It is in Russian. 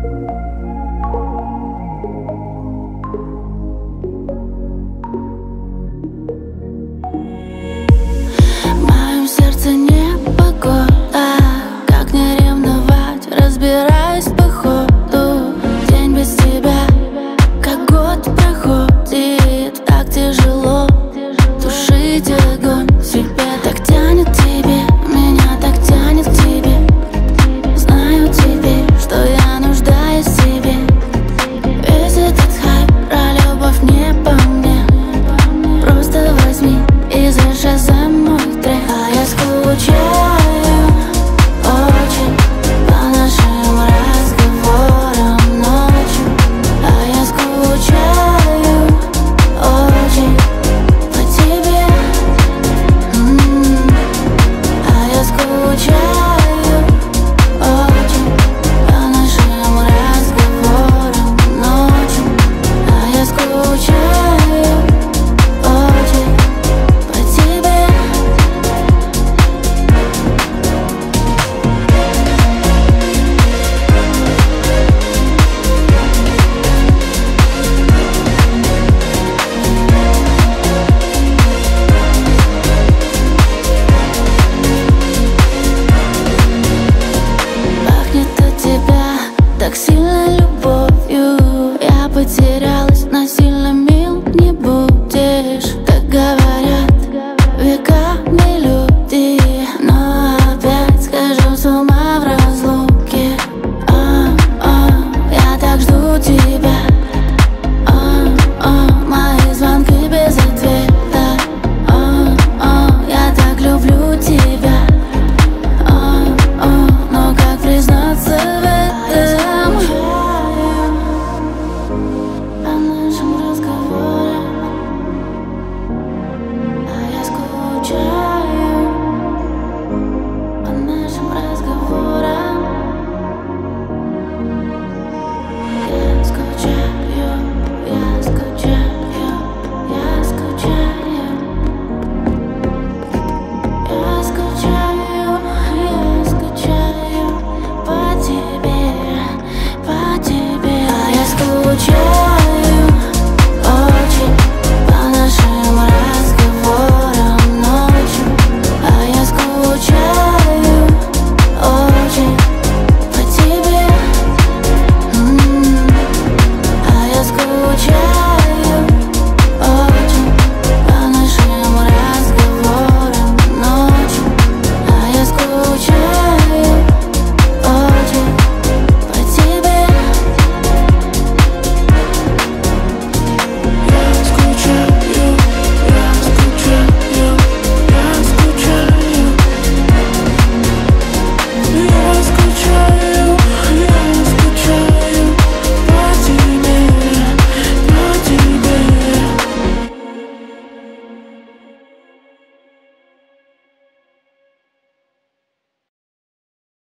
В моем сердце непогода. Как не ревновать, разбираюсь по ходу. День без тебя, как год проходит. Так тяжело тушить огонь в себе. Так тянет к тебе, меня так тянет к тебе. Знаю теперь, что я нуждаюсь в тебе. Весь этот хайп про любовь не по мне. Просто возьми и зажжи за мой трек. А я скучаю очень по нашим разговорам ночью. А я скучаю очень по тебе. А я скучаю очень по нашим разговорам ночью. А я скучаю очень по тебе. Пахнет от тебя так сильно.